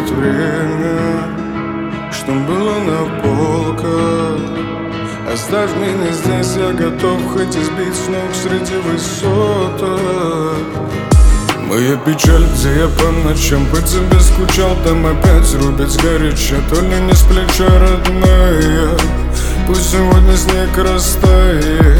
летит время, что было на полках. Оставь меня здесь, я готов хоть избить с ног среди высоток. Моя печаль, где я по ночам по тебе скучал, там опять рубит сгоряча, то ли не с плеча, родная. Пусть сегодня снег растает.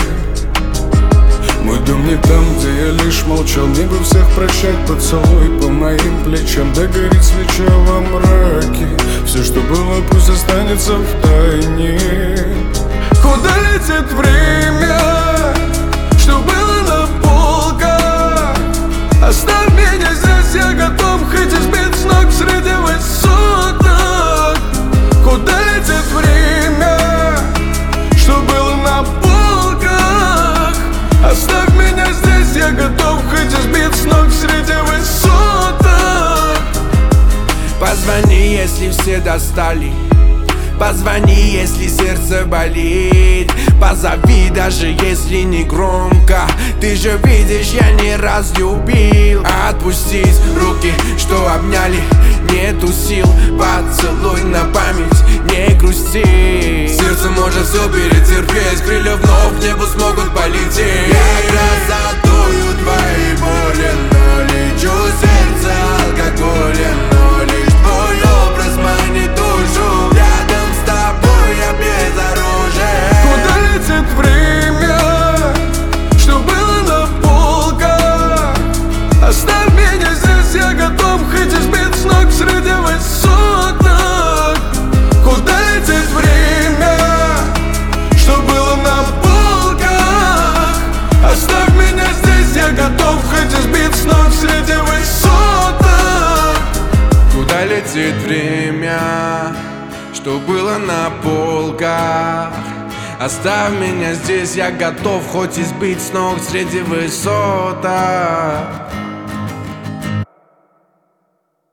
Мой дом не там, где я лишь молчал. Не бы всех прощать, поцелуй по моим плечам. Да горит свеча во мраке. Все, что было, пусть останется в тайне. Куда летит время, что было на полках? Оставь меня здесь, я готов хоть избить с ног среди высоток. Куда летит время, что было на полках? Оставь меня здесь, я готов хоть избить с ног среди высоток. Позвони, если все достали. Позвони, если сердце болит. Позови, даже если не громко. Ты же видишь, я не раз любил. Отпустить руки, что обняли. Нету сил, поцелуй на память. Не грусти. Сердце может все перетерпеть. Крылья вновь в небо смогут полететь. Я красотую твои боли, но лечу сердце алкоголем. Но лишь твой образ манит душу. Рядом с тобой я безоружен. Куда летит время, что было на полках? Оставь меня здесь, я готов хоть избить с ног среди высоток. Куда летит время, что было на полках? Оставь меня здесь, я готов хоть избить с ног среди высоток. Куда летит время, что было на полках? Оставь меня здесь, я готов хоть избить с ног среди высоток.